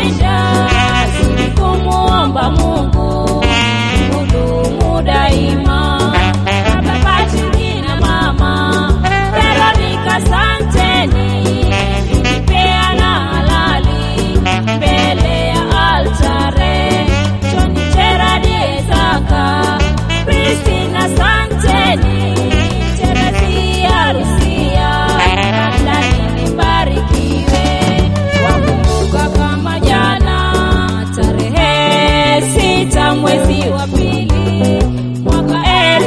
umeshinda, zidi kumuomba Mungu, hudumu daima. Baba Judy na Mama Veronica, asanteni, mlipeana halali mbele ya altare. John Gerard Ezaka, Christina, asanteni, Teresia Rusia, Ndani mbarikiwe. Wakumbuka kama jana, tarehe 6 mwezi wa pili mwaka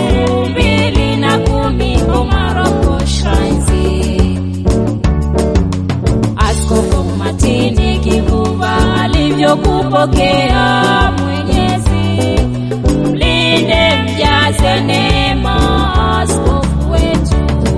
2010, Omaroko Shrines. Askofu Martini Kivuva alivyokupokea Mwenyezi, mlinde mjaze neema askofu wetu.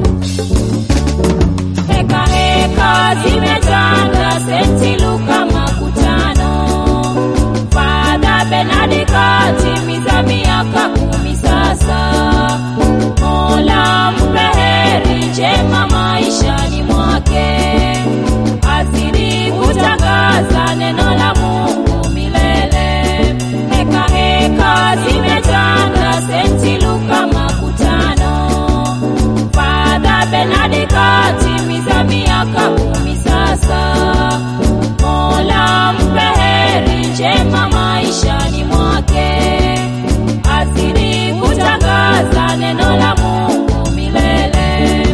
Heka heka zimetanda St. Luka makutano, Father Bernard katimiza miaka 10 sasa. Mola mpe heri njema maishani mwake, azidi kutangaza neno la Mungu milele. Heka heka zimetanda St. Luka makutano, Father Bernard katimiza miaka 10 sasa. Mola mpe heri njema maishani mwake, azidi kutangaza neno la Mungu milele.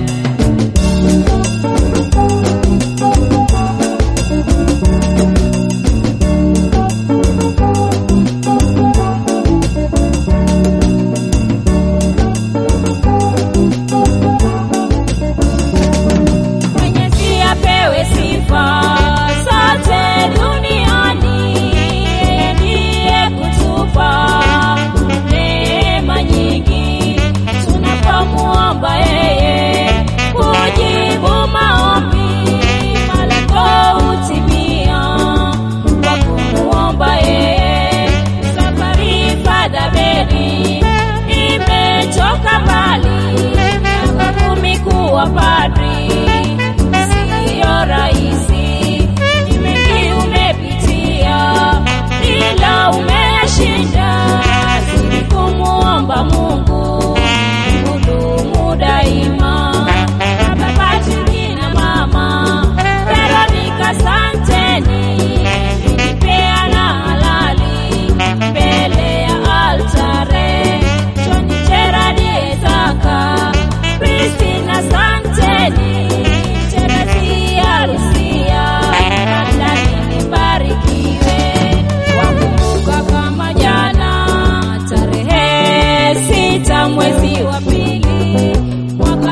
Mwenyezi apewe sifa zote duniani, yeye ndiye kutupa neema nyingi. Tunapomuomba yeye kujibu maombi, malengo hutimia kwa kumuomba yeye. Safari Father Bedi imetoka mbali, miaka 10 kuwa padri siyo rahisi. Ni mengi umepitia ila umeshinda, zidi kumuomba Mungu, hudumu daima. Baba Judy na Mama Veronica, asanteni, mlipeana halali mbele ya altare. John Gerard Ezaka, Christina, asanteni, Teresia Rusia, Ndani mbarikiwe. Wakumbuka kama jana, tarehe 6 mwezi wa pili mwaka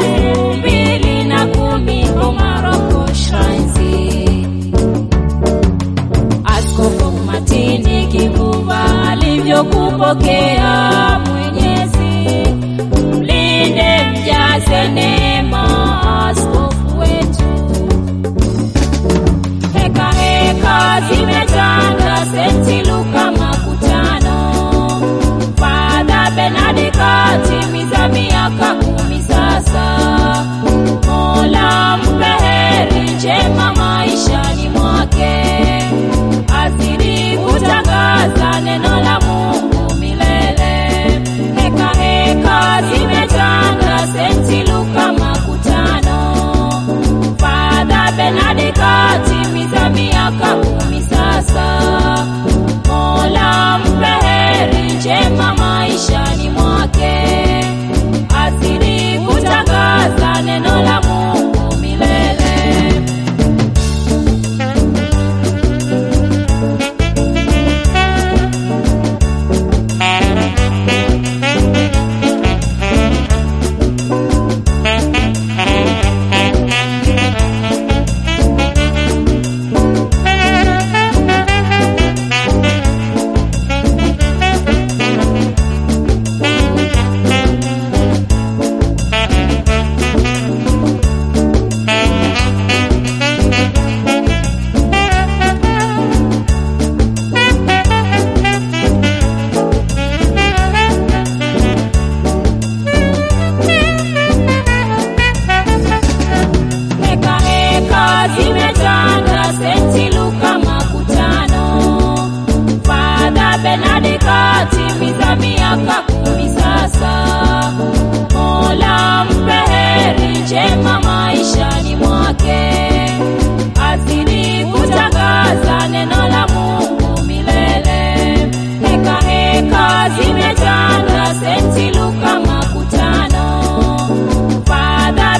2010, Omaroko Shrines. Askofu Martini Kivuva alivyokupokea Mwenyezi, mlinde mjaze neema askofu wetu. Heka heka zimetanda St. Luka makutano, Father Bernard katimiza miaka 10 sasa. Mola mpe heri njema maishani mwake, azidi kutangaza neno la Mungu milele. Heka heka zimetanda St. Luka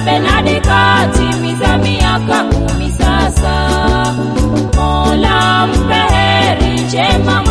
Bernard katimiza miaka 10 sasa. Mola mpe heri njema